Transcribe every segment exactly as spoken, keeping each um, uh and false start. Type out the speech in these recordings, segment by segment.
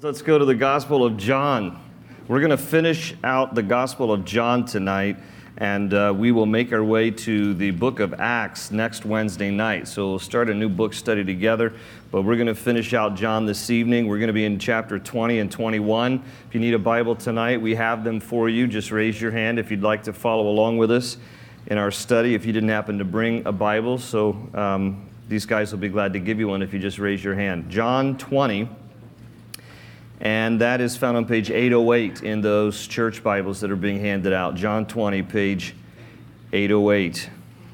Let's go to the Gospel of John. We're going to finish out the Gospel of John tonight, and uh, we will make our way to the book of Acts next Wednesday night. So we'll start a new book study together, but we're going to finish out John this evening. We're going to be in chapter twenty and twenty-one. If you need a Bible tonight, we have them for you. Just raise your hand if you'd like to follow along with us in our study, if you didn't happen to bring a Bible. So um, these guys will be glad to give you one if you just raise your hand. John twenty. And that is found on page eight oh eight in those church Bibles that are being handed out. John twenty, page eight oh eight.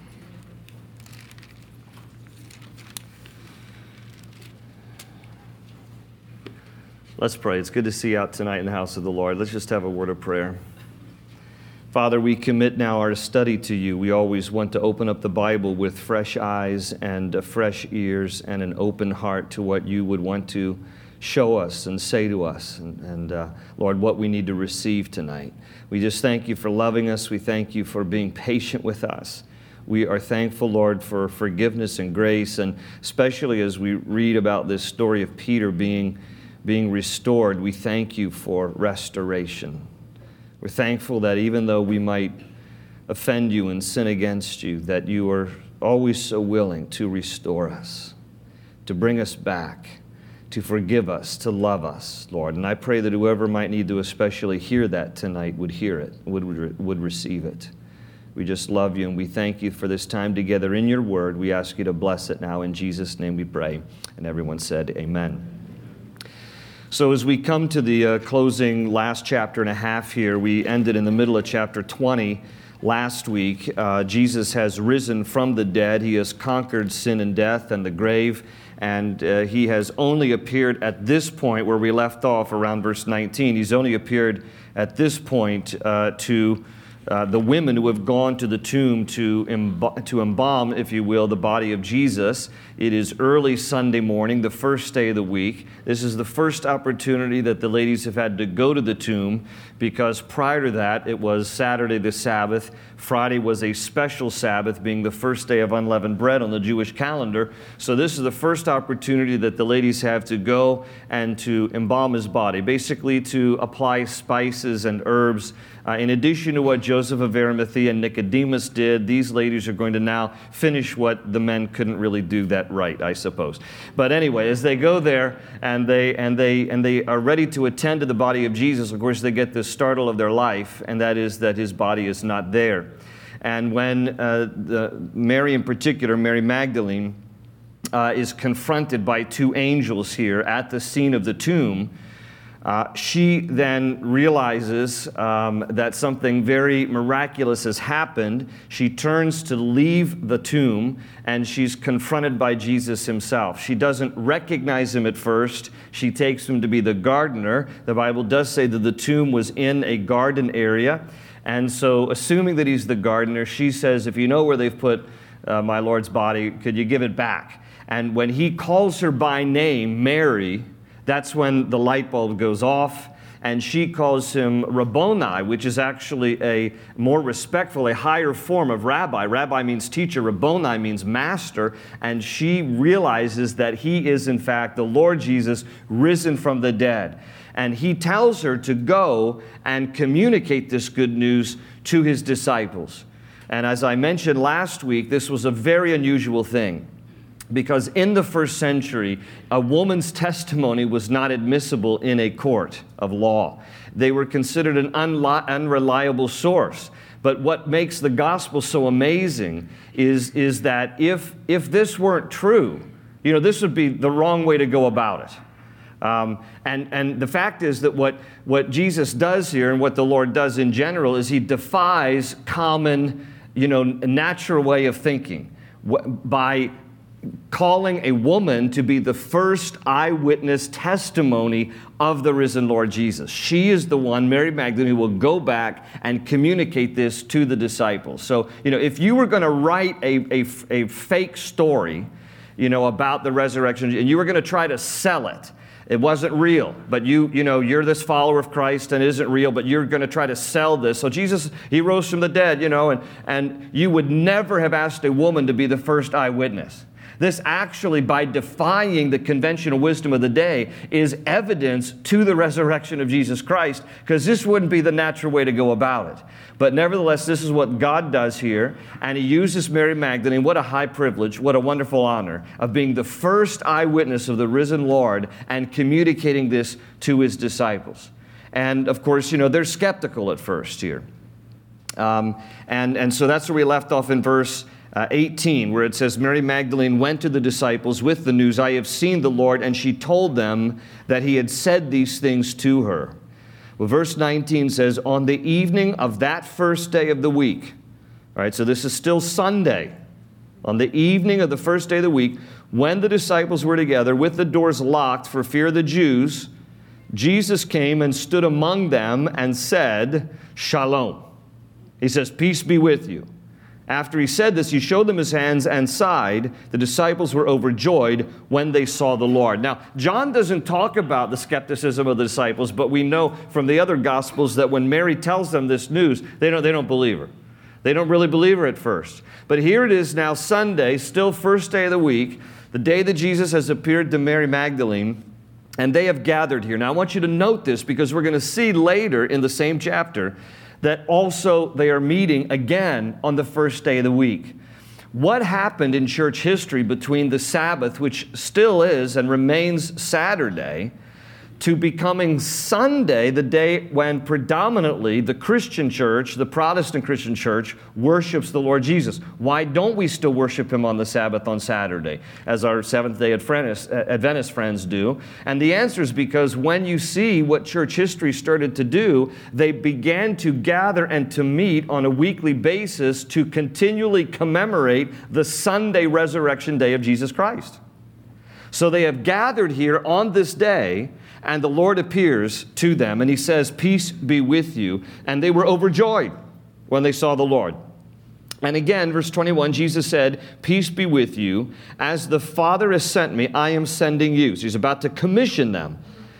Let's pray. It's good to see you out tonight in the house of the Lord. Let's just have a word of prayer. Father, we commit now our study to you. We always want to open up the Bible with fresh eyes and uh, fresh ears and an open heart to what you would want to show us and say to us, and, and uh, Lord, what we need to receive tonight. We just thank you for loving us. We thank you for being patient with us. We are thankful, Lord, for forgiveness and grace, and especially as we read about this story of Peter being, being restored, we thank you for restoration. We're thankful that even though we might offend you and sin against you, that you are always so willing to restore us, to bring us back, to forgive us, to love us, Lord. And I pray that whoever might need to especially hear that tonight would hear it, would, would, would receive it. We just love you, and we thank you for this time together in your word. We ask you to bless it now. In Jesus' name we pray. And everyone said, amen. So as we come to the uh, closing last chapter and a half here, we ended in the middle of chapter twenty last week. Uh, Jesus has risen from the dead. He has conquered sin and death and the grave. And uh, he has only appeared at this point where we left off around verse nineteen. He's only appeared at this point uh, to uh, the women who have gone to the tomb to, emb- to embalm, if you will, the body of Jesus. It is early Sunday morning, the first day of the week. This is the first opportunity that the ladies have had to go to the tomb, because prior to that, it was Saturday the Sabbath. Friday was a special Sabbath, being the first day of unleavened bread on the Jewish calendar. So this is the first opportunity that the ladies have to go and to embalm his body, basically to apply spices and herbs. Uh, in addition to what Joseph of Arimathea and Nicodemus did, these ladies are going to now finish what the men couldn't really do that right, I suppose. But anyway, as they go there and they and they and they are ready to attend to the body of Jesus, of course, they get the startle of their life, and that is that his body is not there. And when uh, the, Mary in particular, Mary Magdalene, uh, is confronted by two angels here at the scene of the tomb, uh, she then realizes um, that something very miraculous has happened. She turns to leave the tomb, and she's confronted by Jesus himself. She doesn't recognize him at first. She takes him to be the gardener. The Bible does say that the tomb was in a garden area. And so, assuming that he's the gardener, she says, if you know where they've put uh, my Lord's body, could you give it back? And when he calls her by name, Mary, that's when the light bulb goes off, and she calls him Rabboni, which is actually a more respectful, a higher form of rabbi. Rabbi means teacher, Rabboni means master, and she realizes that he is, in fact, the Lord Jesus risen from the dead. And he tells her to go and communicate this good news to his disciples. And as I mentioned last week, this was a very unusual thing, because in the first century, a woman's testimony was not admissible in a court of law. They were considered an unli- unreliable source. But what makes the gospel so amazing is, is that if, if this weren't true, you know, this would be the wrong way to go about it. Um, and, and the fact is that what, what Jesus does here, and what the Lord does in general, is he defies common, you know, natural way of thinking by calling a woman to be the first eyewitness testimony of the risen Lord Jesus. She is the one, Mary Magdalene, who will go back and communicate this to the disciples. So, you know, if you were going to write a, a, a fake story, you know, about the resurrection, and you were going to try to sell it, it wasn't real, but you, you know, you're this follower of Christ and it isn't real, but you're going to try to sell this. So Jesus, he rose from the dead, you know, and, and you would never have asked a woman to be the first eyewitness. This actually, by defying the conventional wisdom of the day, is evidence to the resurrection of Jesus Christ, because this wouldn't be the natural way to go about it. But nevertheless, this is what God does here, and he uses Mary Magdalene. What a high privilege, what a wonderful honor of being the first eyewitness of the risen Lord and communicating this to his disciples. And of course, you know, they're skeptical at first here. Um, and, and so that's where we left off in verse uh, eighteen, where it says, Mary Magdalene went to the disciples with the news, I have seen the Lord, and she told them that he had said these things to her. Well, verse nineteen says, on the evening of that first day of the week, all right, so this is still Sunday, on the evening of the first day of the week, when the disciples were together with the doors locked for fear of the Jews, Jesus came and stood among them and said, Shalom. He says, peace be with you. After he said this, he showed them his hands and side. The disciples were overjoyed when they saw the Lord. Now, John doesn't talk about the skepticism of the disciples, but we know from the other Gospels that when Mary tells them this news, they don't, they don't believe her. They don't really believe her at first. But here it is now, Sunday, still first day of the week, the day that Jesus has appeared to Mary Magdalene, and they have gathered here. Now, I want you to note this because we're going to see later in the same chapter that also they are meeting again on the first day of the week. What happened in church history between the Sabbath, which still is and remains Saturday, to becoming Sunday, the day when predominantly the Christian church, the Protestant Christian church, worships the Lord Jesus? Why don't we still worship him on the Sabbath on Saturday, as our Seventh-day Adventist friends do? And the answer is because when you see what church history started to do, they began to gather and to meet on a weekly basis to continually commemorate the Sunday resurrection day of Jesus Christ. So they have gathered here on this day, and the Lord appears to them, and he says, peace be with you. And they were overjoyed when they saw the Lord. And again, verse twenty-one, Jesus said, peace be with you. As the Father has sent me, I am sending you. So he's about to commission them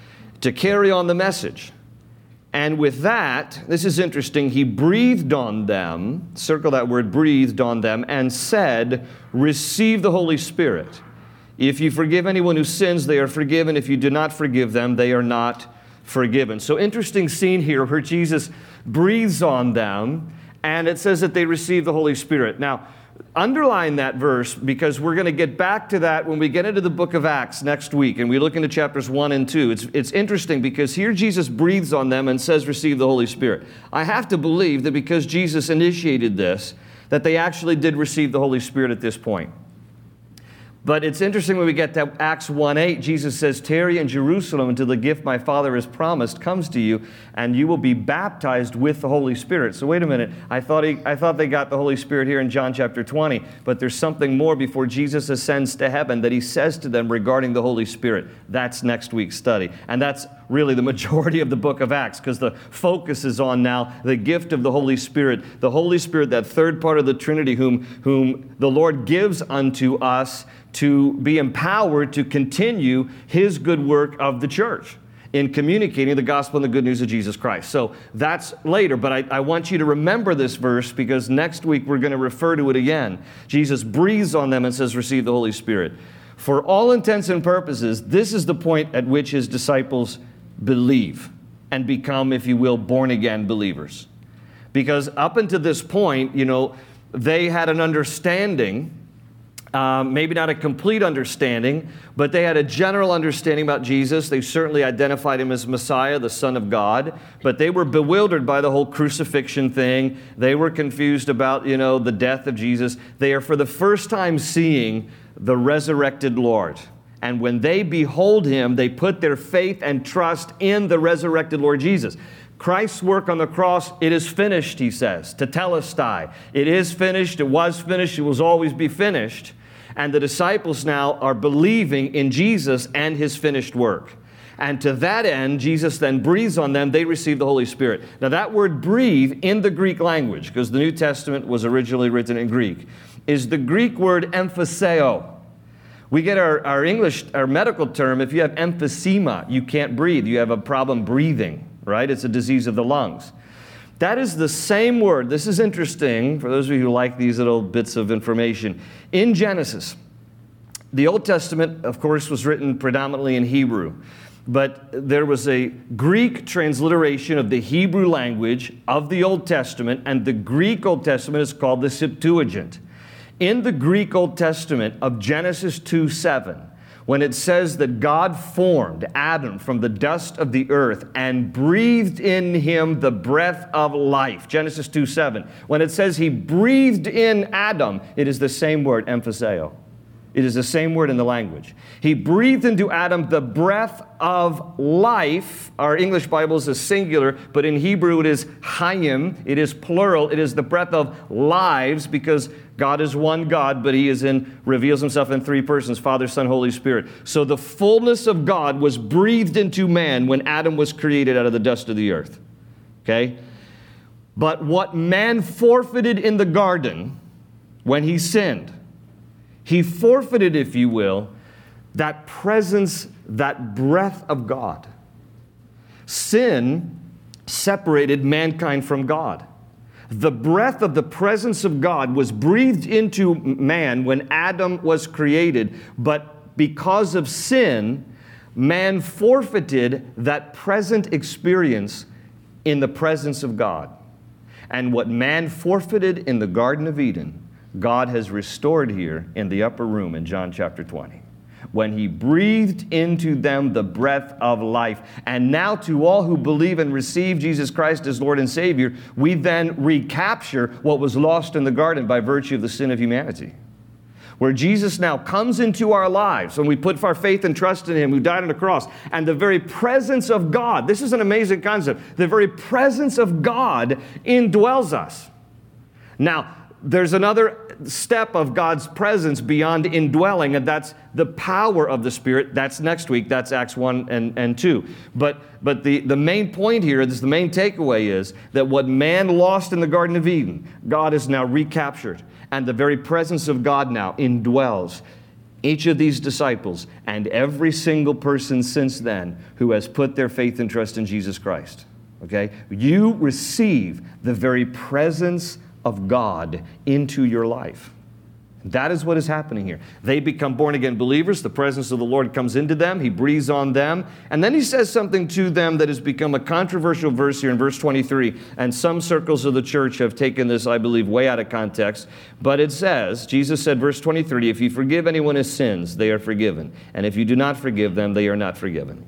to carry on the message. And with that, this is interesting, he breathed on them, circle that word, breathed on them, and said, receive the Holy Spirit. If you forgive anyone who sins, they are forgiven. If you do not forgive them, they are not forgiven. So interesting scene here where Jesus breathes on them, and it says that they receive the Holy Spirit. Now, underline that verse because we're going to get back to that when we get into the book of Acts next week, and we look into chapters one and two. It's, it's interesting because here Jesus breathes on them and says, receive the Holy Spirit. I have to believe that because Jesus initiated this, that they actually did receive the Holy Spirit at this point. But it's interesting when we get to Acts one eight, Jesus says, tarry in Jerusalem until the gift my Father has promised comes to you, and you will be baptized with the Holy Spirit. So wait a minute, I thought he, I thought they got the Holy Spirit here in John chapter twenty, but there's something more before Jesus ascends to heaven that he says to them regarding the Holy Spirit. That's next week's study. And that's really the majority of the book of Acts, because the focus is on now the gift of the Holy Spirit. The Holy Spirit, that third part of the Trinity, whom, whom the Lord gives unto us to be empowered to continue his good work of the church in communicating the gospel and the good news of Jesus Christ. So that's later, but I, I want you to remember this verse because next week we're going to refer to it again. Jesus breathes on them and says, receive the Holy Spirit. For all intents and purposes, this is the point at which his disciples believe and become, if you will, born-again believers. Because up until this point, you know, they had an understanding, Um, maybe not a complete understanding, but they had a general understanding about Jesus. They certainly identified him as Messiah, the Son of God, but they were bewildered by the whole crucifixion thing. They were confused about, you know, the death of Jesus. They are for the first time seeing the resurrected Lord. And when they behold him, they put their faith and trust in the resurrected Lord Jesus. Christ's work on the cross, it is finished, he says, tetelestai. It is finished, it was finished, it will always be finished. And the disciples now are believing in Jesus and his finished work. And to that end, Jesus then breathes on them, they receive the Holy Spirit. Now that word breathe in the Greek language, because the New Testament was originally written in Greek, is the Greek word emphaseo. We get our, our English, our medical term, if you have emphysema, you can't breathe, you have a problem breathing, right? It's a disease of the lungs. That is the same word. This is interesting for those of you who like these little bits of information. In Genesis, The Old Testament, of course, was written predominantly in Hebrew, but there was a Greek transliteration of the Hebrew language of the Old Testament, and the Greek Old Testament is called the Septuagint. In the Greek Old Testament of Genesis two seven, when it says that God formed Adam from the dust of the earth and breathed in him the breath of life, Genesis two seven, when it says he breathed in Adam, it is the same word, emphaseo. It is the same word in the language. He breathed into Adam the breath of life. Our English Bible is a singular, but in Hebrew it is hayim. It is plural. It is the breath of lives, because God is one God, but he is in, reveals himself in three persons, Father, Son, Holy Spirit. So the fullness of God was breathed into man when Adam was created out of the dust of the earth. Okay? But what man forfeited in the garden when he sinned, he forfeited, if you will, that presence, that breath of God. Sin separated mankind from God. The breath of the presence of God was breathed into man when Adam was created, but because of sin, man forfeited that present experience in the presence of God. And what man forfeited in the Garden of Eden, God has restored here in the upper room in John chapter twenty, when he breathed into them the breath of life. And now to all who believe and receive Jesus Christ as Lord and Savior, we then recapture what was lost in the garden by virtue of the sin of humanity. Where Jesus now comes into our lives when we put our faith and trust in him who died on the cross, and the very presence of God, this is an amazing concept, the very presence of God indwells us. Now, there's another step of God's presence beyond indwelling, and that's the power of the Spirit. That's next week. That's Acts one and, and two. But, but the, the main point here, this, the main takeaway is that what man lost in the Garden of Eden, God has now recaptured, and the very presence of God now indwells each of these disciples and every single person since then who has put their faith and trust in Jesus Christ. Okay? You receive the very presence of God into your life. That is what is happening here. They become born-again believers. The presence of the Lord comes into them. He breathes on them. And then he says something to them that has become a controversial verse here in verse twenty-three. And some circles of the church have taken this, I believe, way out of context. But it says, Jesus said, verse twenty-three, if you forgive anyone his sins, they are forgiven. And if you do not forgive them, they are not forgiven.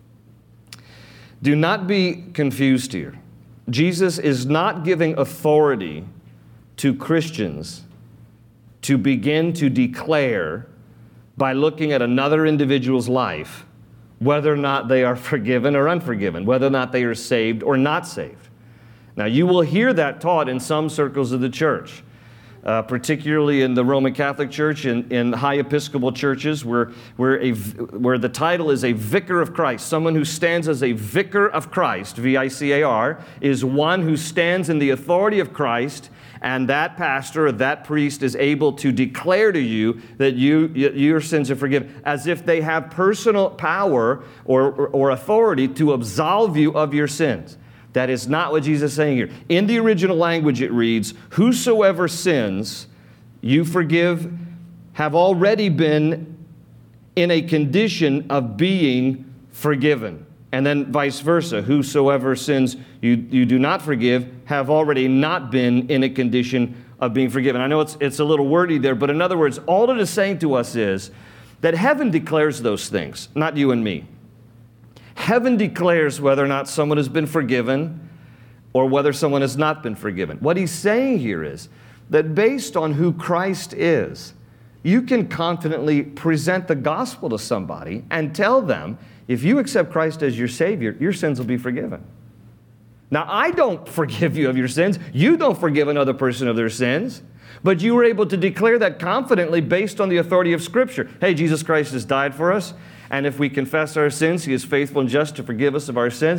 Do not be confused here. Jesus is not giving authority to Christians to begin to declare by looking at another individual's life whether or not they are forgiven or unforgiven, whether or not they are saved or not saved. Now, you will hear that taught in some circles of the church, uh, particularly in the Roman Catholic Church and in high Episcopal churches where, where, a, where the title is a vicar of Christ. Someone who stands as a vicar of Christ, V I C A R, is one who stands in the authority of Christ, and that pastor or that priest is able to declare to you that you, your sins are forgiven, as if they have personal power or, or, or authority to absolve you of your sins. That is not what Jesus is saying here. In the original language it reads, whosoever sins you forgive have already been in a condition of being forgiven. And then vice versa, whosoever sins you, you do not forgive have already not been in a condition of being forgiven. I know it's, it's a little wordy there, but in other words, all it is saying to us is that heaven declares those things, not you and me. Heaven declares whether or not someone has been forgiven or whether someone has not been forgiven. What he's saying here is that based on who Christ is, you can confidently present the gospel to somebody and tell them, if you accept Christ as your Savior, your sins will be forgiven. Now, I don't forgive you of your sins. You don't forgive another person of their sins. But you were able to declare that confidently based on the authority of Scripture. Hey, Jesus Christ has died for us, and if we confess our sins, He is faithful and just to forgive us of our sins.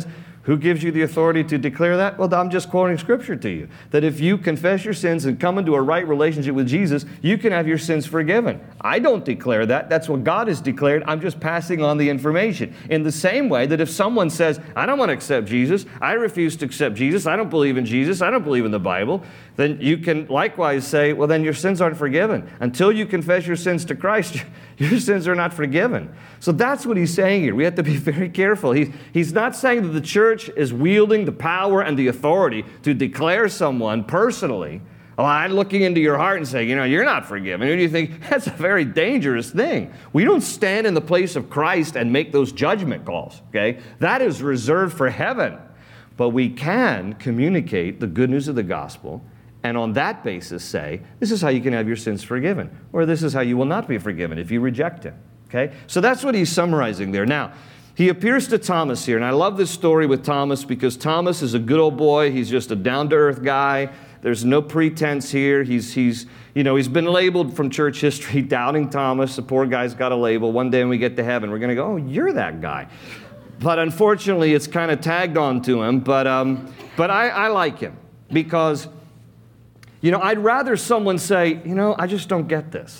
Who gives you the authority to declare that? Well, I'm just quoting Scripture to you. That if you confess your sins and come into a right relationship with Jesus, you can have your sins forgiven. I don't declare that. That's what God has declared. I'm just passing on the information. In the same way that if someone says, I don't want to accept Jesus, I refuse to accept Jesus, I don't believe in Jesus, I don't believe in the Bible, then you can likewise say, well, then your sins aren't forgiven. Until you confess your sins to Christ, your sins are not forgiven. So that's what he's saying here. We have to be very careful. He, he's not saying that the church is wielding the power and the authority to declare someone personally. Oh, I'm looking into your heart and saying, you know, you're not forgiven. And you think, that's a very dangerous thing. We don't stand in the place of Christ and make those judgment calls, okay? That is reserved for heaven. But we can communicate the good news of the gospel and on that basis say, this is how you can have your sins forgiven, or this is how you will not be forgiven if you reject him. Okay? So that's what he's summarizing there. Now, he appears to Thomas here, and I love this story with Thomas because Thomas is a good old boy. He's just a down-to-earth guy. There's no pretense here. He's, he's, you know, he's been labeled from church history, Doubting Thomas. The poor guy's got a label. One day when we get to heaven, we're going to go, oh, you're that guy. But unfortunately, it's kind of tagged on to him. But, um, but I, I like him because, you know, I'd rather someone say, you know, I just don't get this.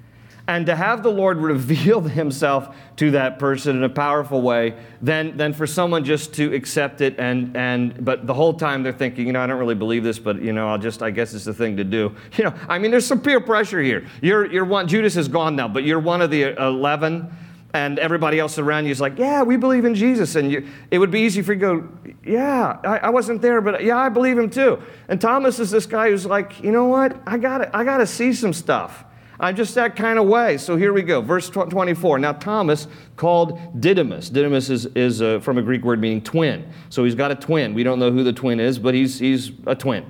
And to have the Lord reveal himself to that person in a powerful way than, than for someone just to accept it and, and, but the whole time they're thinking, you know, I don't really believe this, but, you know, I'll just, I guess it's the thing to do. You know, I mean, there's some peer pressure here. You're, you're one, Judas is gone now, but you're one of the eleven, and everybody else around you is like, yeah, we believe in Jesus. And you, it would be easy for you to go, yeah, I, I wasn't there, but yeah, I believe him too. And Thomas is this guy who's like, you know what? I gotta, I gotta see some stuff. I'm just that kind of way. So here we go. Verse twenty-four. Now Thomas, called Didymus. Didymus is, is uh, from a Greek word meaning twin. So he's got a twin. We don't know who the twin is, but he's, he's a twin.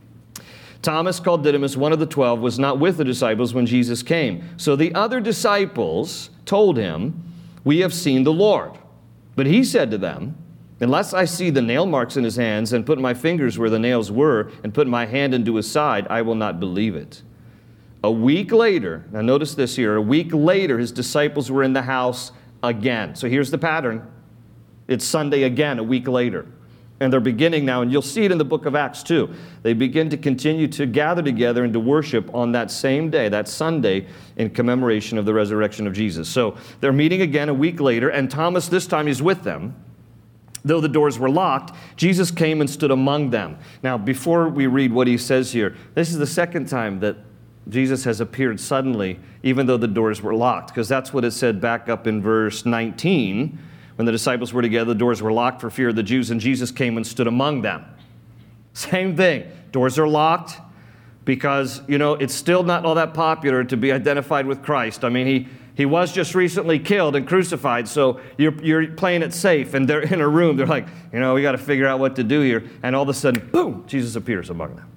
Thomas, called Didymus, one of the twelve, was not with the disciples when Jesus came. So the other disciples told him, we have seen the Lord. But he said to them, unless I see the nail marks in his hands and put my fingers where the nails were and put my hand into his side, I will not believe it. A week later, now notice this here, a week later his disciples were in the house again. So here's the pattern. It's Sunday again, a week later. And they're beginning now, and you'll see it in the book of Acts too. They begin to continue to gather together and to worship on that same day, that Sunday, in commemoration of the resurrection of Jesus. So they're meeting again a week later, and Thomas this time is with them. Though the doors were locked, Jesus came and stood among them. Now, before we read what he says here, this is the second time that Jesus has appeared suddenly, even though the doors were locked, because that's what it said back up in verse nineteen. When the disciples were together, the doors were locked for fear of the Jews, and Jesus came and stood among them. Same thing. Doors are locked because, you know, it's still not all that popular to be identified with Christ. I mean, he, he was just recently killed and crucified, so you're, you're playing it safe, and they're in a room. They're like, you know, we got to figure out what to do here. And all of a sudden, boom, Jesus appears among them.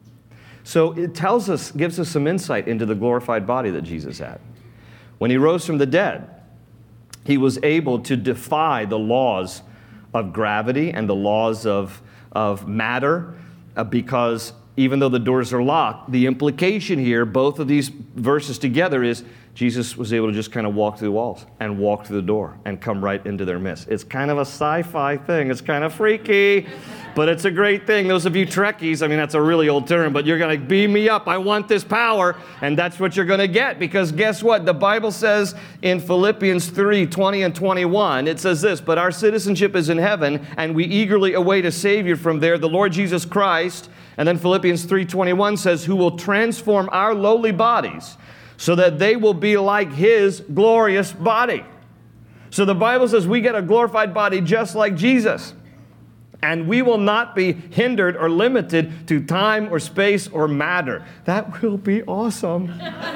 So it tells us, gives us some insight into the glorified body that Jesus had. When he rose from the dead, he was able to defy the laws of gravity and the laws of, of matter uh, because even though the doors are locked, the implication here, both of these verses together, is Jesus was able to just kind of walk through the walls and walk through the door and come right into their midst. It's kind of a sci-fi thing. It's kind of freaky, but it's a great thing. Those of you Trekkies, I mean, that's a really old term, but you're going to beam me up. I want this power, and that's what you're going to get, because guess what? The Bible says in Philippians three, twenty and twenty-one, it says this, but our citizenship is in heaven, and we eagerly await a Savior from there, the Lord Jesus Christ. And then Philippians three twenty-one says, who will transform our lowly bodies so that they will be like his glorious body. So the Bible says we get a glorified body just like Jesus. And we will not be hindered or limited to time or space or matter. That will be awesome.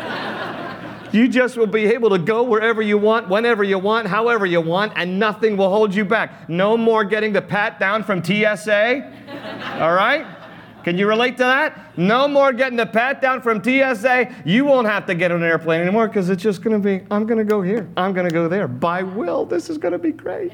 You just will be able to go wherever you want, whenever you want, however you want, and nothing will hold you back. No more getting the pat down from T S A. All right? Can you relate to that? No more getting the pat down from T S A. You won't have to get on an airplane anymore because it's just going to be, I'm going to go here. I'm going to go there. By will, this is going to be great.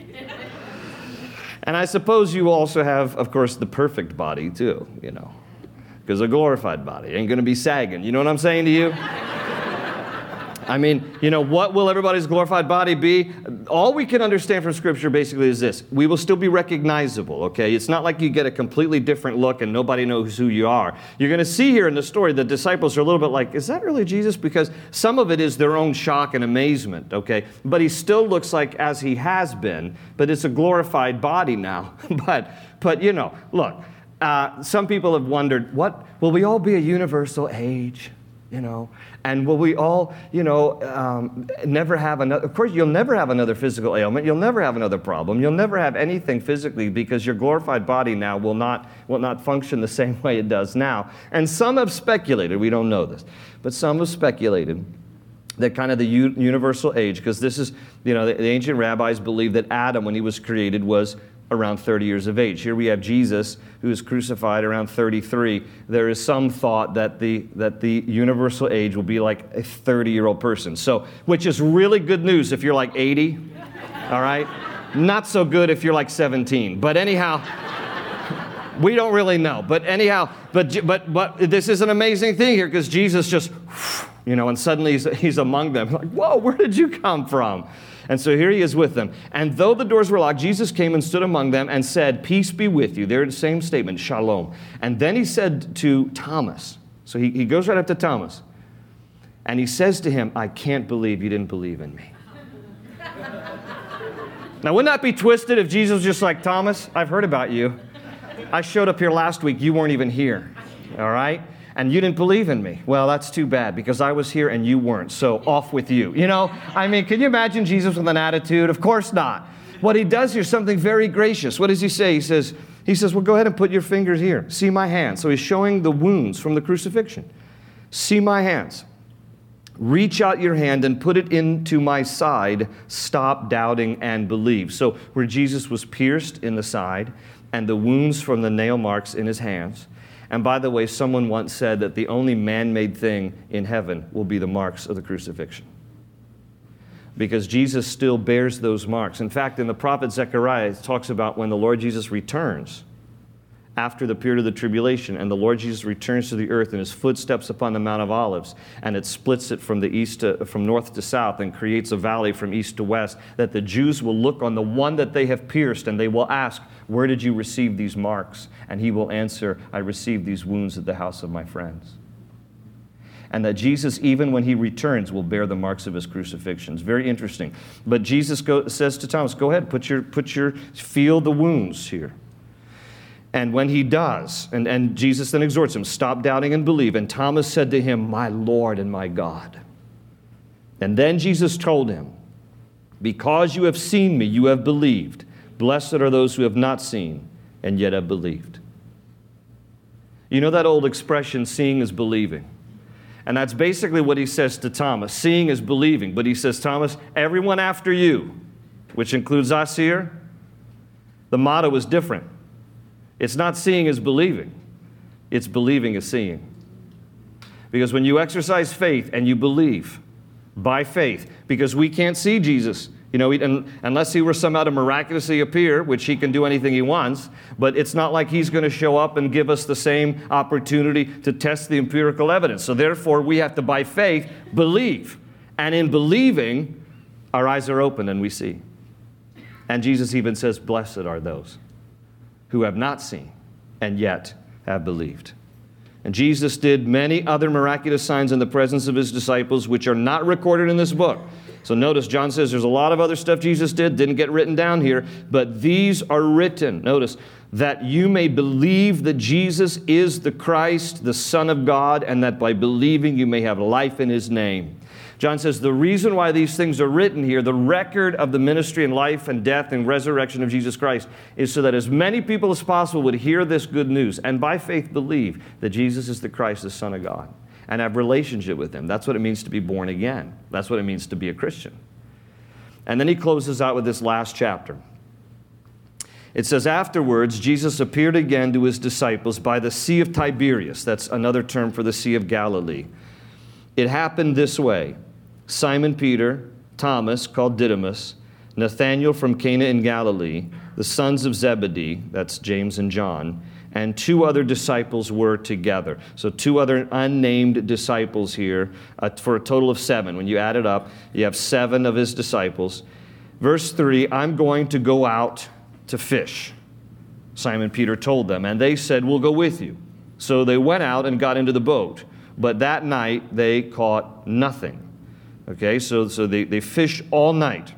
And I suppose you also have, of course, the perfect body too, you know, because a glorified body ain't going to be sagging. You know what I'm saying to you? I mean, you know, what will everybody's glorified body be? All we can understand from Scripture basically is this. We will still be recognizable, okay? It's not like you get a completely different look and nobody knows who you are. You're going to see here in the story, the disciples are a little bit like, is that really Jesus? Because some of it is their own shock and amazement, okay? But he still looks like as he has been, but it's a glorified body now. but, but you know, look, uh, some people have wondered, what, will we all be a universal age? You know, and will we all, you know, um, never have another, of course, you'll never have another physical ailment. You'll never have another problem. You'll never have anything physically because your glorified body now will not, will not function the same way it does now. And some have speculated, we don't know this, but some have speculated that kind of the u- universal age, because this is, you know, the, the ancient rabbis believed that Adam, when he was created, was around thirty years of age. Here we have Jesus, who is crucified around thirty-three. There is some thought that the that the universal age will be like a thirty-year-old person. So, which is really good news if you're like eighty, all right? Not so good if you're like seventeen. But anyhow, we don't really know. But anyhow, but but but this is an amazing thing here because Jesus just, you know, and suddenly he's, he's among them. Like, whoa, where did you come from? And so here he is with them. And though the doors were locked, Jesus came and stood among them and said, peace be with you. They're the same statement, shalom. And then he said to Thomas, so he, he goes right up to Thomas, and he says to him, I can't believe you didn't believe in me. Now, wouldn't that be twisted if Jesus was just like, Thomas, I've heard about you. I showed up here last week. You weren't even here, all right? And you didn't believe in me. Well, that's too bad because I was here and you weren't. So off with you. You know, I mean, can you imagine Jesus with an attitude? Of course not. What he does here is something very gracious. What does he say? He says, he says, well, go ahead and put your fingers here. See my hands. So he's showing the wounds from the crucifixion. See my hands. Reach out your hand and put it into my side. Stop doubting and believe. So where Jesus was pierced in the side and the wounds from the nail marks in his hands. And by the way, someone once said that the only man-made thing in heaven will be the marks of the crucifixion. Because Jesus still bears those marks. In fact, in the prophet Zechariah, it talks about when the Lord Jesus returns after the period of the tribulation, and the Lord Jesus returns to the earth and his footsteps upon the Mount of Olives, and it splits it from the east to, from north to south and creates a valley from east to west, that the Jews will look on the one that they have pierced and they will ask, where did you receive these marks? And he will answer, I received these wounds at the house of my friends. And that Jesus, even when he returns, will bear the marks of his crucifixions. Very interesting. But Jesus go, says to Thomas, go ahead, put your, put your, feel the wounds here. And when he does, and, and Jesus then exhorts him, stop doubting and believe. And Thomas said to him, my Lord and my God. And then Jesus told him, because you have seen me, you have believed. Blessed are those who have not seen and yet have believed. You know that old expression, seeing is believing. And that's basically what he says to Thomas. Seeing is believing. But he says, Thomas, everyone after you, which includes us here, the motto is different. It's not seeing is believing. It's believing is seeing. Because when you exercise faith and you believe by faith, because we can't see Jesus, you know, unless he were somehow to miraculously appear, which he can do anything he wants, but it's not like he's going to show up and give us the same opportunity to test the empirical evidence. So therefore, we have to, by faith, believe. And in believing, our eyes are open and we see. And Jesus even says, blessed are those who have not seen and yet have believed. And Jesus did many other miraculous signs in the presence of his disciples, which are not recorded in this book. So notice, John says there's a lot of other stuff Jesus did, didn't get written down here, but these are written. Notice, that you may believe that Jesus is the Christ, the Son of God, and that by believing you may have life in his name. John says the reason why these things are written here, the record of the ministry and life and death and resurrection of Jesus Christ, is so that as many people as possible would hear this good news and by faith believe that Jesus is the Christ, the Son of God, and have relationship with him. That's what it means to be born again. That's what it means to be a Christian. And then he closes out with this last chapter. It says, afterwards, Jesus appeared again to his disciples by the Sea of Tiberias. That's another term for the Sea of Galilee. It happened this way. Simon Peter, Thomas, called Didymus, Nathanael from Cana in Galilee, the sons of Zebedee, that's James and John, and two other disciples were together. So two other unnamed disciples here, uh, for a total of seven. When you add it up, you have seven of his disciples. Verse three, I'm going to go out to fish. Simon Peter told them, and they said, we'll go with you. So they went out and got into the boat. But that night they caught nothing. Okay, so, so they, they fished all night.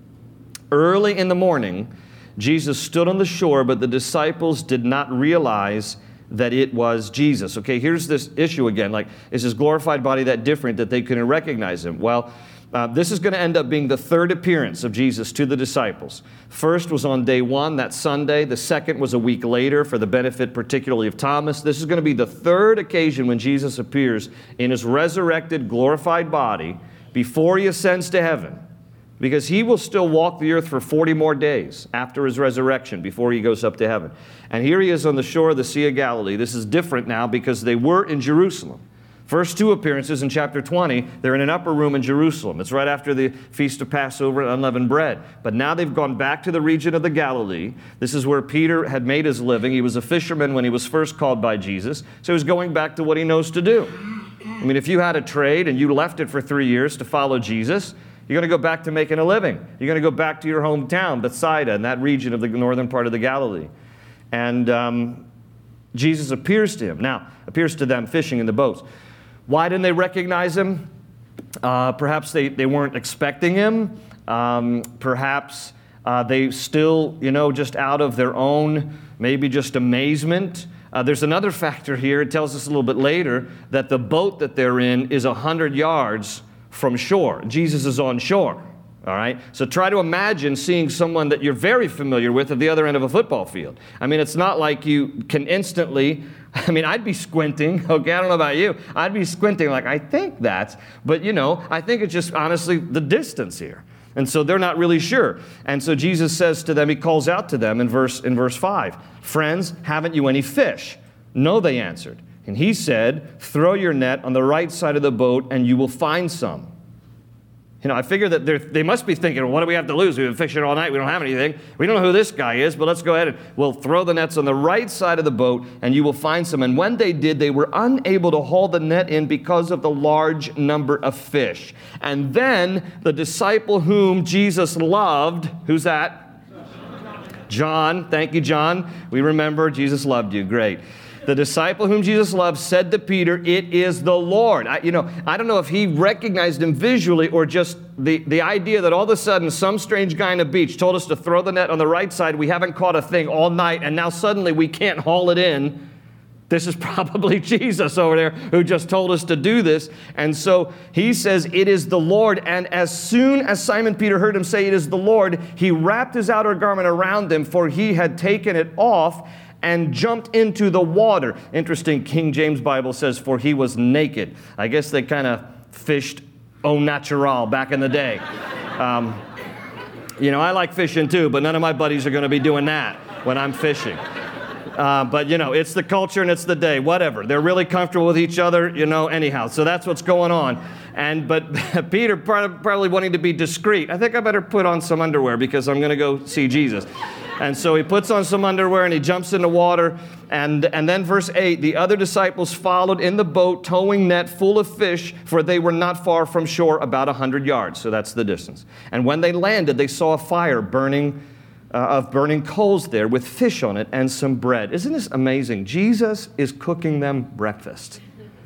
Early in the morning, Jesus stood on the shore, but the disciples did not realize that it was Jesus. Okay, here's this issue again. Like, is his glorified body that different that they couldn't recognize him? Well, uh, this is going to end up being the third appearance of Jesus to the disciples. First was on day one, that Sunday. The second was a week later for the benefit particularly of Thomas. This is going to be the third occasion when Jesus appears in his resurrected, glorified body before he ascends to heaven. Because he will still walk the earth for forty more days after his resurrection before he goes up to heaven. And here he is on the shore of the Sea of Galilee. This is different now because they were in Jerusalem. First two appearances in chapter twenty, they're in an upper room in Jerusalem. It's right after the Feast of Passover and Unleavened Bread. But now they've gone back to the region of the Galilee. This is where Peter had made his living. He was a fisherman when he was first called by Jesus. So he's going back to what he knows to do. I mean, if you had a trade and you left it for three years to follow Jesus, you're going to go back to making a living. You're going to go back to your hometown, Bethsaida, in that region of the northern part of the Galilee. And um, Jesus appears to him. Now, appears to them fishing in the boats. Why didn't they recognize him? Uh, perhaps they, they weren't expecting him. Um, perhaps uh, they still, you know, just out of their own, maybe just amazement. Uh, there's another factor here. It tells us a little bit later that the boat that they're in is one hundred yards from shore. Jesus is on shore, all right? So try to imagine seeing someone that you're very familiar with at the other end of a football field. I mean, it's not like you can instantly, I mean, I'd be squinting, okay, I don't know about you. I'd be squinting like, I think that's, but you know, I think it's just honestly the distance here. And so they're not really sure. And so Jesus says to them, he calls out to them in verse, in verse five, friends, haven't you any fish? No, they answered. And he said, throw your net on the right side of the boat and you will find some. You know, I figure that they must be thinking, well, what do we have to lose? We've been fishing all night. We don't have anything. We don't know who this guy is, but let's go ahead and we'll throw the nets on the right side of the boat and you will find some. And when they did, they were unable to haul the net in because of the large number of fish. And then the disciple whom Jesus loved, who's that? John. Thank you, John. We remember Jesus loved you. Great. The disciple whom Jesus loved said to Peter, it is the Lord. I, you know, I don't know if he recognized him visually or just the, the idea that all of a sudden some strange guy on the beach told us to throw the net on the right side. We haven't caught a thing all night, and now suddenly we can't haul it in. This is probably Jesus over there who just told us to do this. And so he says, it is the Lord. And as soon as Simon Peter heard him say, it is the Lord, he wrapped his outer garment around him, for he had taken it off, and jumped into the water. Interesting, King James Bible says, for he was naked. I guess they kind of fished au natural back in the day. Um, you know, I like fishing too, but none of my buddies are going to be doing that when I'm fishing. Uh, but, you know, it's the culture and it's the day, whatever. They're really comfortable with each other, you know, anyhow. So that's what's going on. And But Peter probably wanting to be discreet. I think I better put on some underwear because I'm going to go see Jesus. And so he puts on some underwear and he jumps in the water. And, and then verse eight, the other disciples followed in the boat, towing net full of fish, for they were not far from shore, about a hundred yards. So that's the distance. And when they landed, they saw a fire burning, uh, of burning coals there with fish on it and some bread. Isn't this amazing? Jesus is cooking them breakfast.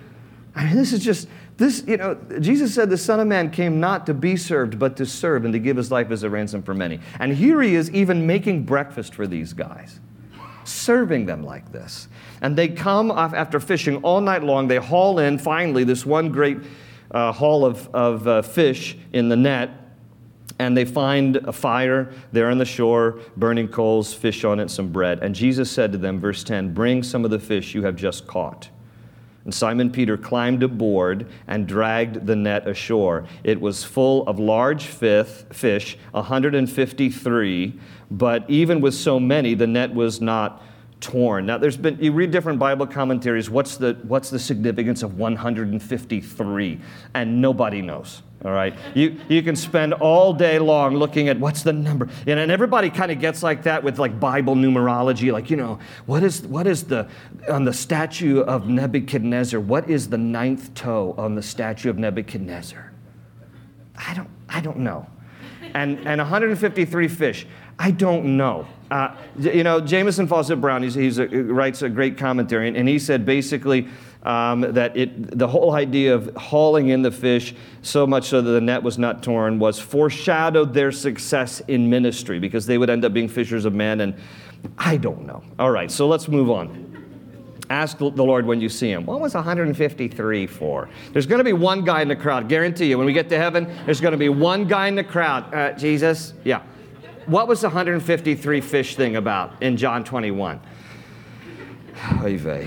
I mean, this is just... This, you know, Jesus said the Son of Man came not to be served, but to serve and to give his life as a ransom for many. And here he is even making breakfast for these guys, serving them like this. And they come off after fishing all night long. They haul in, finally, this one great uh, haul of, of uh, fish in the net. And they find a fire there on the shore, burning coals, fish on it, some bread. And Jesus said to them, verse ten, bring some of the fish you have just caught. And Simon Peter climbed aboard and dragged the net ashore. It was full of large fish, one hundred fifty-three, but even with so many, the net was not torn. Now, there's been, you read different Bible commentaries, what's the, what's the significance of one hundred fifty-three? And nobody knows. All right, you you can spend all day long looking at what's the number, and, and everybody kind of gets like that with like Bible numerology, like, you know, what is what is the on the statue of Nebuchadnezzar? What is the ninth toe on the statue of Nebuchadnezzar? I don't I don't know, and and one hundred fifty-three fish. I don't know. Uh, you know, Jameson Fawcett Brown, he's, he's a, he writes a great commentary, and, and he said basically um, that it the whole idea of hauling in the fish so much so that the net was not torn was foreshadowed their success in ministry, because they would end up being fishers of men, and I don't know. All right, so let's move on. Ask the Lord when you see him. What was one hundred fifty-three for? There's going to be one guy in the crowd. Guarantee you, when we get to heaven, there's going to be one guy in the crowd. Uh, Jesus? Yeah. What was the one hundred fifty-three fish thing about in John twenty-one? Oy vey.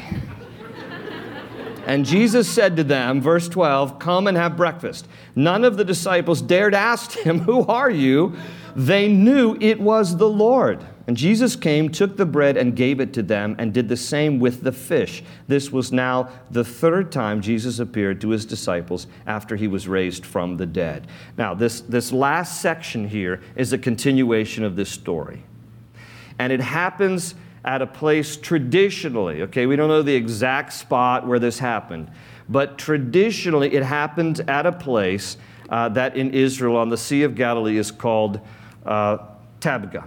And Jesus said to them, verse twelve, come and have breakfast. None of the disciples dared ask him, who are you? They knew it was the Lord. And Jesus came, took the bread, and gave it to them, and did the same with the fish. This was now the third time Jesus appeared to his disciples after he was raised from the dead. Now, this, this last section here is a continuation of this story. And it happens at a place traditionally, okay? We don't know the exact spot where this happened, but traditionally it happened at a place uh, that in Israel on the Sea of Galilee is called uh, Tabgha.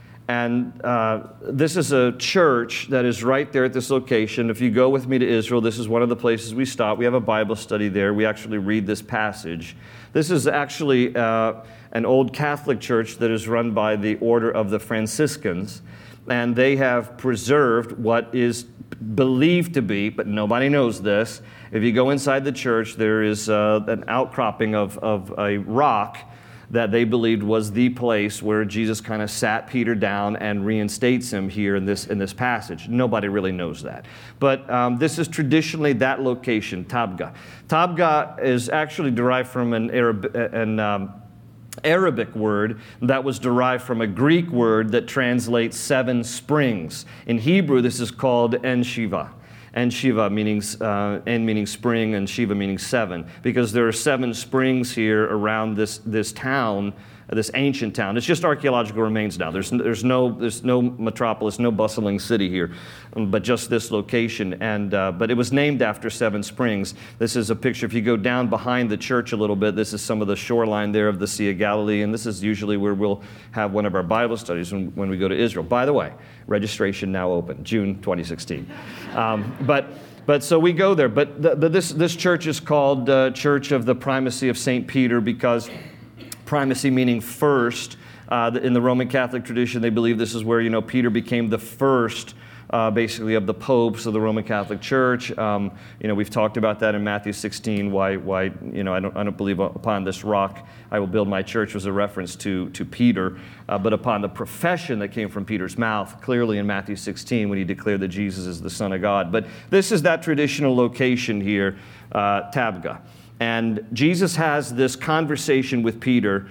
And uh, this is a church that is right there at this location. If you go with me to Israel, this is one of the places we stop. We have a Bible study there. We actually read this passage. This is actually uh, an old Catholic church that is run by the Order of the Franciscans. And they have preserved what is believed to be, but nobody knows this. If you go inside the church, there is uh, an outcropping of, of a rock that they believed was the place where Jesus kind of sat Peter down and reinstates him here in this in this passage. Nobody really knows that. But um, this is traditionally that location, Tabgha. Tabgha is actually derived from an, Arab, an um, Arabic word that was derived from a Greek word that translates seven springs. In Hebrew, this is called En Shiva. And Shiva meaning, uh, En meaning spring, and Shiva meaning seven, because there are seven springs here around this this town, this ancient town. It's just archaeological remains now. There's there's no there's no metropolis, no bustling city here, but just this location. And uh, but it was named after seven springs. This is a picture. If you go down behind the church a little bit, this is some of the shoreline there of the Sea of Galilee, and this is usually where we'll have one of our Bible studies when, when we go to Israel. By the way, registration now open, June twenty sixteen. Um, but. But so we go there. But the, the, this this church is called uh, Church of the Primacy of Saint Peter, because primacy meaning first. Uh, in the Roman Catholic tradition, they believe this is where, you know, Peter became the first, uh, basically, of the popes of the Roman Catholic Church. Um, you know, we've talked about that in Matthew sixteen. Why, why, you know, I don't, I don't believe upon this rock I will build my church was a reference to to Peter, uh, but upon the profession that came from Peter's mouth, clearly in Matthew sixteen when he declared that Jesus is the Son of God. But this is that traditional location here, uh, Tabgha. And Jesus has this conversation with Peter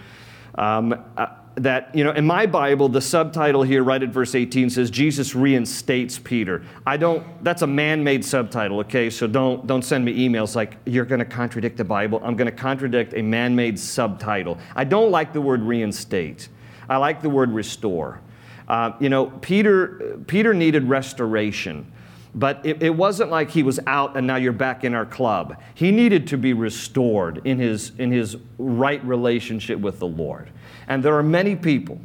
um, uh, that, you know, in my Bible, the subtitle here right at verse eighteen says, Jesus reinstates Peter. I don't, that's a man-made subtitle, okay? So don't, don't send me emails like, you're going to contradict the Bible. I'm going to contradict a man-made subtitle. I don't like the word reinstate. I like the word restore. Uh, you know, Peter, Peter needed restoration. But it, it wasn't like he was out and now you're back in our club. He needed to be restored in his, in his right relationship with the Lord. And there are many people,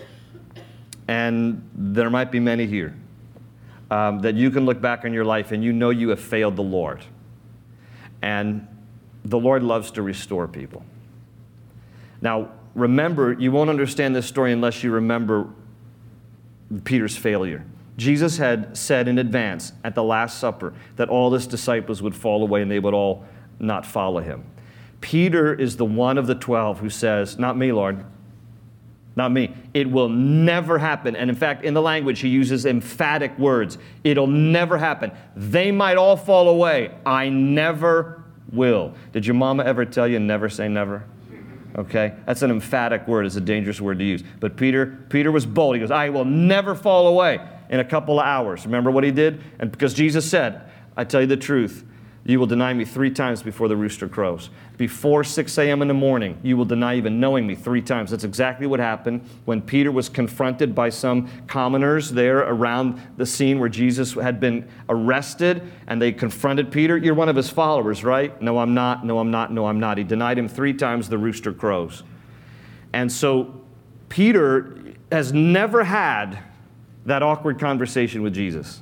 and there might be many here, um, that you can look back on your life and you know you have failed the Lord. And the Lord loves to restore people. Now, remember, you won't understand this story unless you remember Peter's failure. Jesus had said in advance at the Last Supper that all his disciples would fall away and they would all not follow him. Peter is the one of the twelve who says, not me, Lord, not me. It will never happen. And in fact, in the language, he uses emphatic words. It'll never happen. They might all fall away. I never will. Did your mama ever tell you never say never? Okay, that's an emphatic word. It's a dangerous word to use. But Peter, Peter was bold. He goes, I will never fall away in a couple of hours. Remember what he did? And because Jesus said, I tell you the truth, you will deny me three times before the rooster crows. Before six a.m. in the morning, you will deny even knowing me three times. That's exactly what happened when Peter was confronted by some commoners there around the scene where Jesus had been arrested, and they confronted Peter. You're one of his followers, right? No, I'm not. No, I'm not. No, I'm not. He denied him three times, the rooster crows. And so Peter has never had that awkward conversation with Jesus.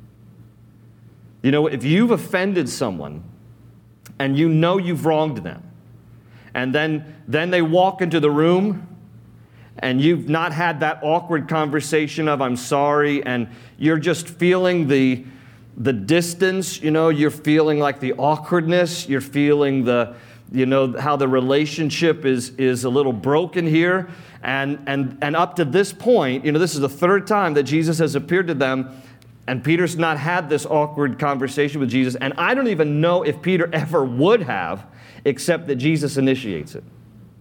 You know, if you've offended someone and you know you've wronged them, and then, then they walk into the room and you've not had that awkward conversation of I'm sorry, and you're just feeling the, the distance, you know, you're feeling like the awkwardness, you're feeling the, you know, how the relationship is, is a little broken here. And, and, and up to this point, you know, this is the third time that Jesus has appeared to them, and Peter's not had this awkward conversation with Jesus. And I don't even know if Peter ever would have, except that Jesus initiates it.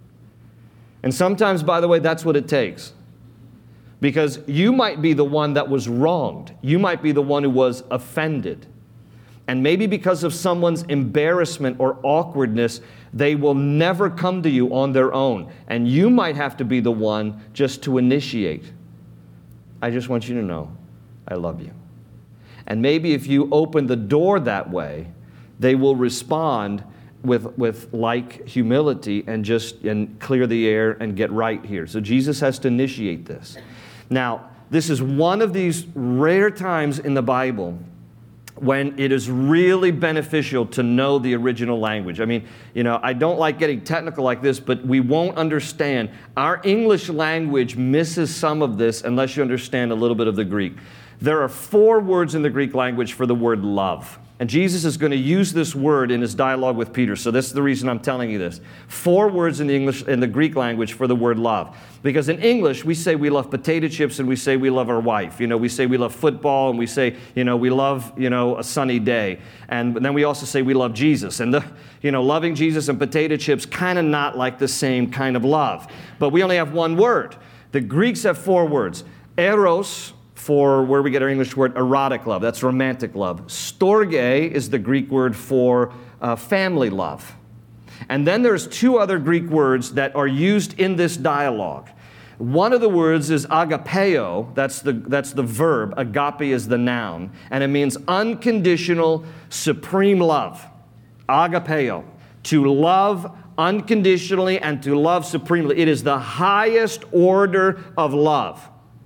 And sometimes, by the way, that's what it takes. Because you might be the one that was wronged. You might be the one who was offended. And maybe because of someone's embarrassment or awkwardness, they will never come to you on their own. And you might have to be the one just to initiate. I just want you to know, I love you. And maybe if you open the door that way, they will respond with, with like humility and just and clear the air and get right here. So Jesus has to initiate this. Now, this is one of these rare times in the Bible when it is really beneficial to know the original language. I mean, you know, I don't like getting technical like this, but we won't understand. Our English language misses some of this unless you understand a little bit of the Greek. There are four words in the Greek language for the word love. And Jesus is going to use this word in his dialogue with Peter. So this is the reason I'm telling you this. Four words in the English, in the Greek language for the word love. Because in English, we say we love potato chips and we say we love our wife. You know, we say we love football and we say, you know, we love, you know, a sunny day. And then we also say we love Jesus. And the, you know, loving Jesus and potato chips kind of not like the same kind of love. But we only have one word. The Greeks have four words. Eros, for where we get our English word erotic love. That's romantic love. Storge is the Greek word for uh, family love. And then there's two other Greek words that are used in this dialogue. One of the words is agapeo. That's the, that's the verb. Agape is the noun. And it means unconditional, supreme love. Agapeo. To love unconditionally and to love supremely. It is the highest order of love.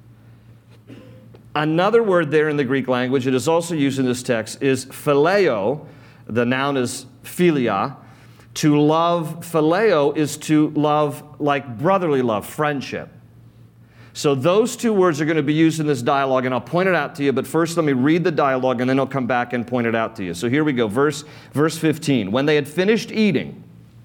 Another word there in the Greek language that is also used in this text is phileo. The noun is philia. To love, phileo, is to love like brotherly love, friendship. So those two words are going to be used in this dialogue, and I'll point it out to you, but first let me read the dialogue, and then I'll come back and point it out to you. So here we go, verse, verse fifteen. When they had finished eating,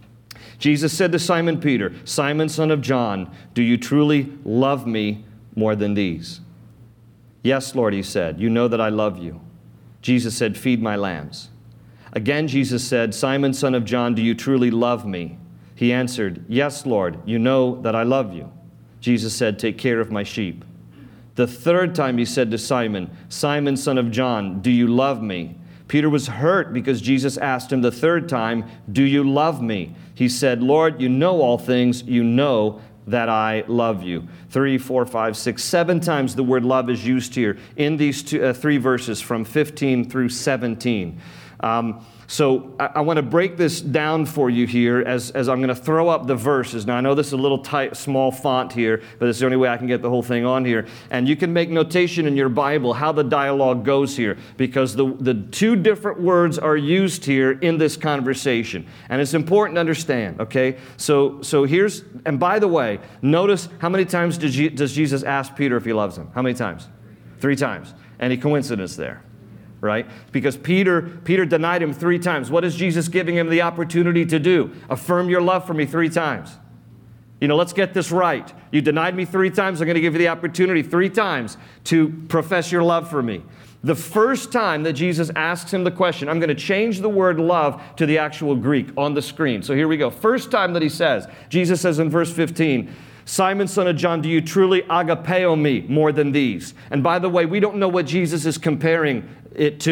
Jesus said to Simon Peter, Simon, son of John, do you truly love me more than these? Yes, Lord, he said, you know that I love you. Jesus said, feed my lambs. Again, Jesus said, Simon, son of John, do you truly love me? He answered, yes, Lord, you know that I love you. Jesus said, take care of my sheep. The third time he said to Simon, Simon, son of John, do you love me? Peter was hurt because Jesus asked him the third time, do you love me? He said, Lord, you know all things, you know that I love you. Three, four, five, six, seven times the word love is used here in these two, uh, three verses from fifteen through seventeen. Um, so I, I want to break this down for you here as, as I'm going to throw up the verses. Now, I know this is a little tight, small font here, but it's the only way I can get the whole thing on here. And you can make notation in your Bible how the dialogue goes here, because the, the two different words are used here in this conversation. And it's important to understand, okay? So, so here's, and by the way, notice how many times did Je- does Jesus ask Peter if he loves him? How many times? Three times. Any coincidence there? Right? Because Peter, Peter denied him three times. What is Jesus giving him the opportunity to do? Affirm your love for me three times. You know, let's get this right. You denied me three times. I'm going to give you the opportunity three times to profess your love for me. The first time that Jesus asks him the question, I'm going to change the word love to the actual Greek on the screen. So here we go. First time that he says, Jesus says in verse fifteen, Simon, son of John, do you truly agapeo me more than these? And by the way, we don't know what Jesus is comparing it to.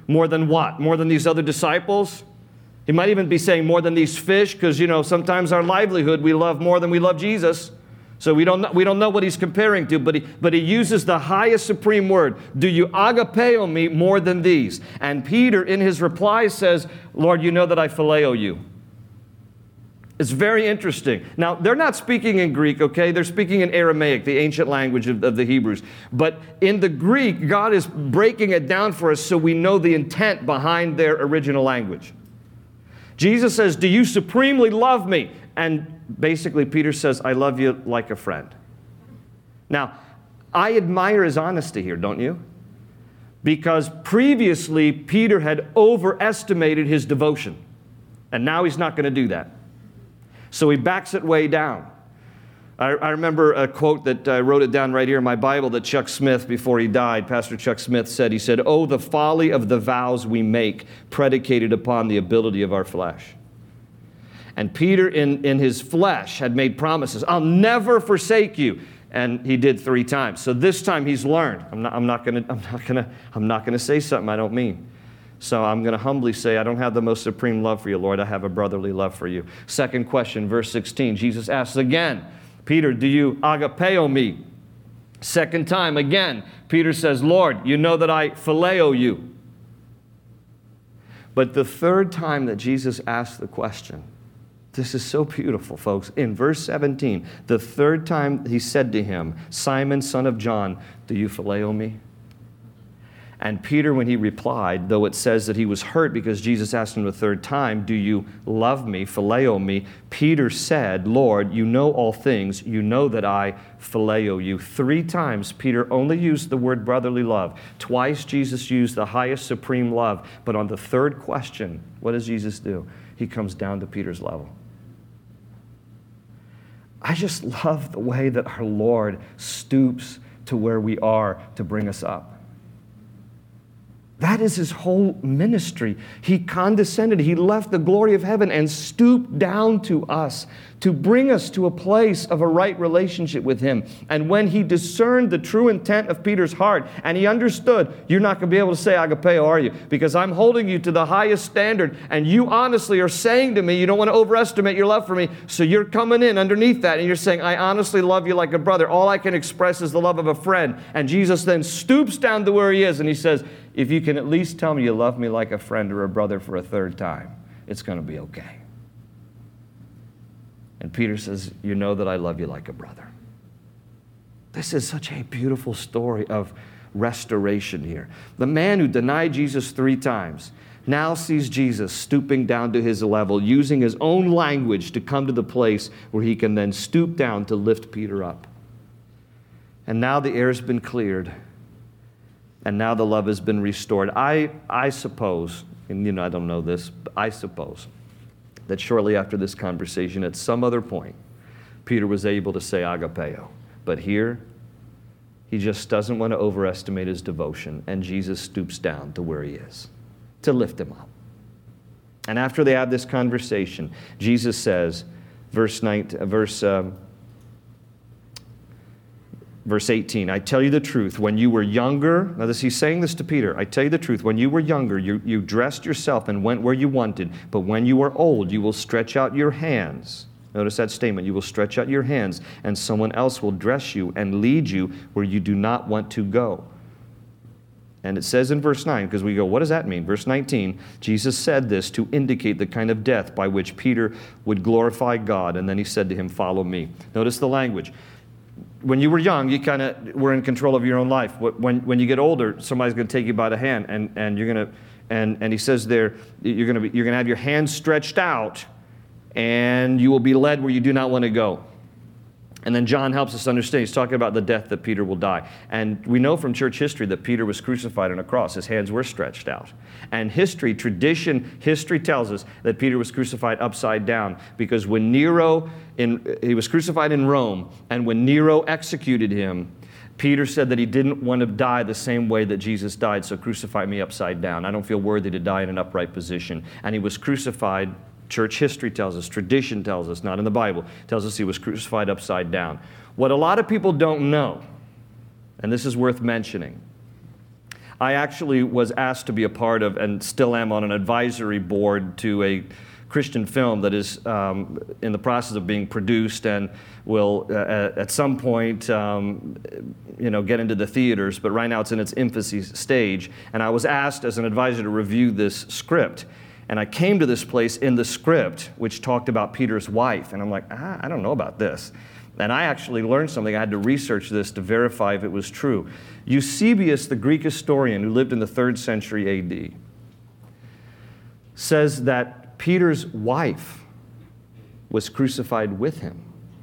More than what? More than these other disciples? He might even be saying more than these fish, because, you know, sometimes our livelihood we love more than we love Jesus. So we don't know, we don't know what he's comparing to, but he, but he uses the highest supreme word. Do you agapeo me more than these? And Peter, in his reply, says, Lord, you know that I phileo you. It's very interesting. Now, they're not speaking in Greek, okay? They're speaking in Aramaic, the ancient language of, of the Hebrews. But in the Greek, God is breaking it down for us so we know the intent behind their original language. Jesus says, do you supremely love me? And basically, Peter says, I love you like a friend. Now, I admire his honesty here, don't you? Because previously, Peter had overestimated his devotion. And now he's not going to do that. So he backs it way down. I, I remember a quote that I wrote it down right here in my Bible that Chuck Smith, before he died, Pastor Chuck Smith said, he said, oh, the folly of the vows we make predicated upon the ability of our flesh. And Peter, in, in his flesh, had made promises. I'll never forsake you. And he did three times. So this time he's learned. I'm not, I'm not going to, I'm not going to, I'm not going to say something I don't mean. So I'm going to humbly say, I don't have the most supreme love for you, Lord. I have a brotherly love for you. Second question, verse sixteen. Jesus asks again, Peter, do you agapeo me? Second time, again, Peter says, Lord, you know that I phileo you. But the third time that Jesus asked the question, this is so beautiful, folks. In verse seventeen, the third time he said to him, Simon, son of John, do you phileo me? And Peter, when he replied, though it says that he was hurt because Jesus asked him the third time, do you love me, phileo me? Peter said, Lord, you know all things. You know that I phileo you. Three times Peter only used the word brotherly love. Twice Jesus used the highest supreme love. But on the third question, what does Jesus do? He comes down to Peter's level. I just love the way that our Lord stoops to where we are to bring us up. That is his whole ministry. He condescended. He left the glory of heaven and stooped down to us to bring us to a place of a right relationship with him. And when he discerned the true intent of Peter's heart, and he understood, you're not going to be able to say agapeo, are you? Because I'm holding you to the highest standard, and you honestly are saying to me, you don't want to overestimate your love for me, so you're coming in underneath that, and you're saying, I honestly love you like a brother. All I can express is the love of a friend. And Jesus then stoops down to where he is, and he says, if you can at least tell me you love me like a friend or a brother for a third time, it's going to be okay. And Peter says, you know that I love you like a brother. This is such a beautiful story of restoration here. The man who denied Jesus three times now sees Jesus stooping down to his level, using his own language to come to the place where he can then stoop down to lift Peter up. And now the air has been cleared. And now the love has been restored. I, I suppose, and you know I don't know this, but I suppose that shortly after this conversation, at some other point, Peter was able to say agapeo. But here, he just doesn't want to overestimate his devotion, and Jesus stoops down to where he is to lift him up. And after they have this conversation, Jesus says, verse nineteen, verse. Um, Verse eighteen, I tell you the truth, when you were younger, now this, he's saying this to Peter, I tell you the truth, when you were younger, you, you dressed yourself and went where you wanted, but when you are old, you will stretch out your hands. Notice that statement, you will stretch out your hands, and someone else will dress you and lead you where you do not want to go. And it says in verse nine, because we go, what does that mean? Verse nineteen, Jesus said this to indicate the kind of death by which Peter would glorify God, and then he said to him, follow me. Notice the language. When you were young, you kind of were in control of your own life. When, when you get older, somebody's going to take you by the hand, and, and you're going to, and, and he says there, you're going to be, you're going to have your hands stretched out, and you will be led where you do not want to go. And then John helps us understand. He's talking about the death that Peter will die. And we know from church history that Peter was crucified on a cross. His hands were stretched out. And history, tradition, history tells us that Peter was crucified upside down, because when Nero, in, he was crucified in Rome, and when Nero executed him, Peter said that he didn't want to die the same way that Jesus died, so crucify me upside down. I don't feel worthy to die in an upright position. And he was crucified. Church history tells us, tradition tells us, not in the Bible, tells us he was crucified upside down. What a lot of people don't know, and this is worth mentioning, I actually was asked to be a part of, and still am on an advisory board to a Christian film that is um, in the process of being produced and will uh, at some point um, you know, get into the theaters, but right now it's in its infancy stage. And I was asked as an advisor to review this script. And I came to this place in the script which talked about Peter's wife. And I'm like, ah, I don't know about this. And I actually learned something. I had to research this to verify if it was true. Eusebius, the Greek historian who lived in the third century A D, says that Peter's wife was crucified with him,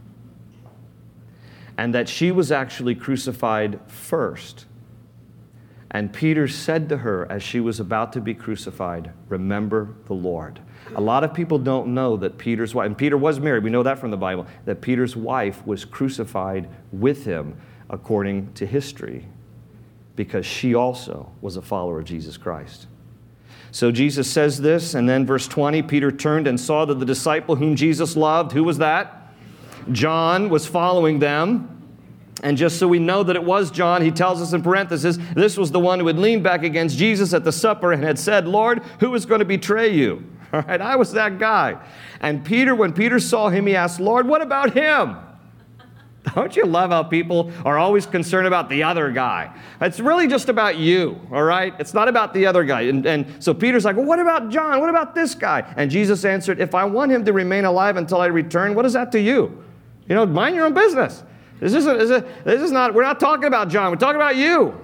and that she was actually crucified first. And Peter said to her as she was about to be crucified, "Remember the Lord." A lot of people don't know that Peter's wife, and Peter was married, we know that from the Bible, that Peter's wife was crucified with him according to history, because she also was a follower of Jesus Christ. So Jesus says this, and then verse twenty, Peter turned and saw that the disciple whom Jesus loved, who was that? John, was following them. And just so we know that it was John, he tells us in parenthesis, this was the one who had leaned back against Jesus at the supper and had said, "Lord, who is going to betray you?" All right, I was that guy. And Peter, when Peter saw him, he asked, "Lord, what about him?" Don't you love how people are always concerned about the other guy? It's really just about you, all right? It's not about the other guy. And, and so Peter's like, "Well, what about John? What about this guy?" And Jesus answered, "If I want him to remain alive until I return, what is that to you? You know, mind your own business. This isn't, this is, this is not, we're not talking about John, we're talking about you."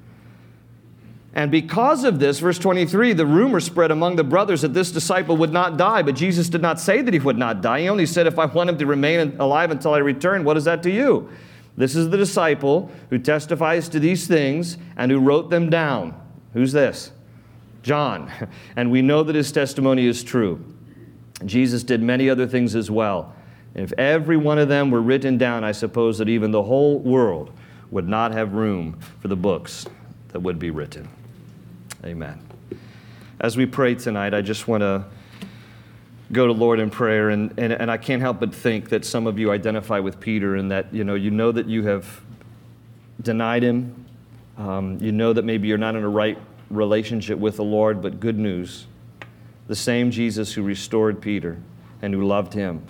And because of this, verse twenty-three, the rumor spread among the brothers that this disciple would not die, but Jesus did not say that he would not die. He only said, "If I want him to remain alive until I return, what is that to you?" This is the disciple who testifies to these things and who wrote them down. Who's this? John. And we know that his testimony is true. Jesus did many other things as well. And if every one of them were written down, I suppose that even the whole world would not have room for the books that would be written. Amen. As we pray tonight, I just want to go to Lord in prayer, and, and, and I can't help but think that some of you identify with Peter, and that you know you know that you have denied him. Um, you know that maybe you're not in a right relationship with the Lord, but good news. The same Jesus who restored Peter and who loved him,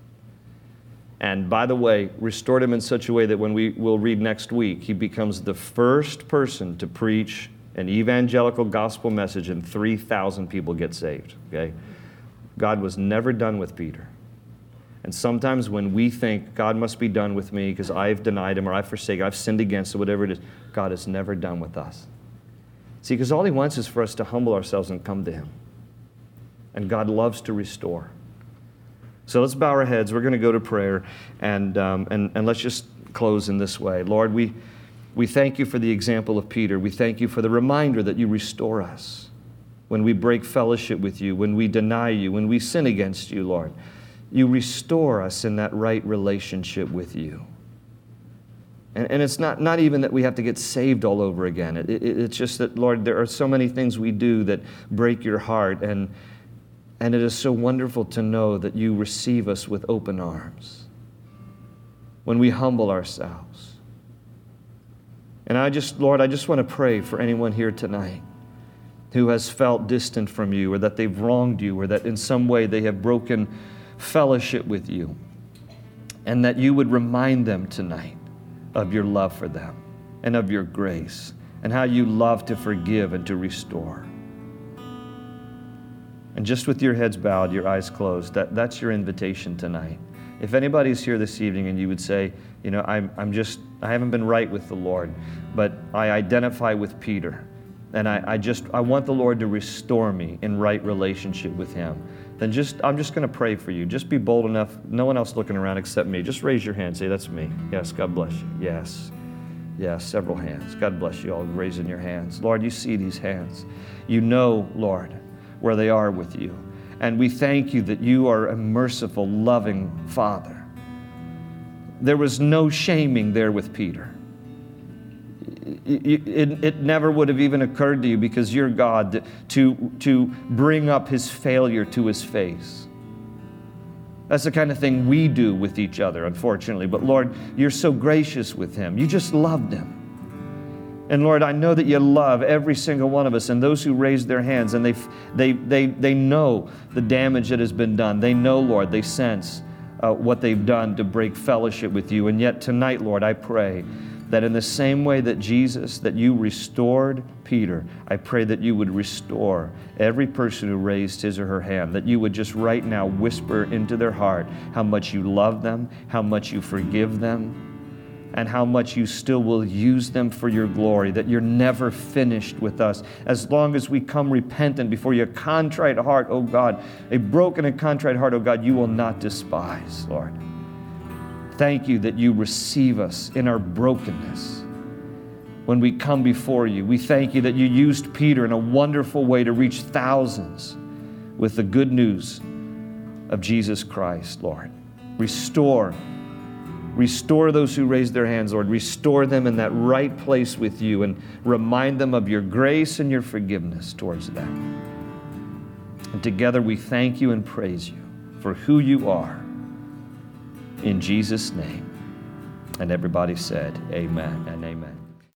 and by the way, restored him in such a way that when we will read next week, he becomes the first person to preach an evangelical gospel message and three thousand people get saved, okay? God was never done with Peter. And sometimes when we think God must be done with me because I've denied him or I've forsaken, I've sinned against him, whatever it is, God is never done with us. See, because all he wants is for us to humble ourselves and come to him. And God loves to restore. So let's bow our heads. We're going to go to prayer, and, um, and, and let's just close in this way. Lord, we, we thank you for the example of Peter. We thank you for the reminder that you restore us when we break fellowship with you, when we deny you, when we sin against you, Lord. You restore us in that right relationship with you. And, and it's not, not even that we have to get saved all over again. It, it, it's just that, Lord, there are so many things we do that break your heart, and And it is so wonderful to know that you receive us with open arms when we humble ourselves. And I just, Lord, I just want to pray for anyone here tonight who has felt distant from you, or that they've wronged you, or that in some way they have broken fellowship with you, and that you would remind them tonight of your love for them and of your grace and how you love to forgive and to restore. And just with your heads bowed, your eyes closed, that, that's your invitation tonight. If anybody's here this evening and you would say, you know, I'm, I'm just, I haven't been right with the Lord, but I identify with Peter, and I, I just, I want the Lord to restore me in right relationship with him, then just, I'm just going to pray for you. Just be bold enough, no one else looking around except me. Just raise your hand, say, "That's me." Yes, God bless you. Yes. Yes, several hands. God bless you all raising your hands. Lord, you see these hands. You know, Lord, where they are with you. And we thank you that you are a merciful, loving Father. There was no shaming there with Peter. It, it, it never would have even occurred to you, because you're God, to, to bring up his failure to his face. That's the kind of thing we do with each other, unfortunately. But Lord, you're so gracious with him. You just loved him. And Lord, I know that you love every single one of us, and those who raised their hands, and they they they they know the damage that has been done. They know, Lord, they sense uh, what they've done to break fellowship with you. And yet tonight, Lord, I pray that in the same way that Jesus, that you restored Peter, I pray that you would restore every person who raised his or her hand, that you would just right now whisper into their heart how much you love them, how much you forgive them, and how much you still will use them for your glory, that you're never finished with us. As long as we come repentant before your contrite heart, oh God, a broken and contrite heart, oh God, you will not despise, Lord. Thank you that you receive us in our brokenness. When we come before you, we thank you that you used Peter in a wonderful way to reach thousands with the good news of Jesus Christ, Lord. Restore Restore those who raised their hands, Lord. Restore them in that right place with you and remind them of your grace and your forgiveness towards them. And together we thank you and praise you for who you are. In Jesus' name. And everybody said, amen and amen.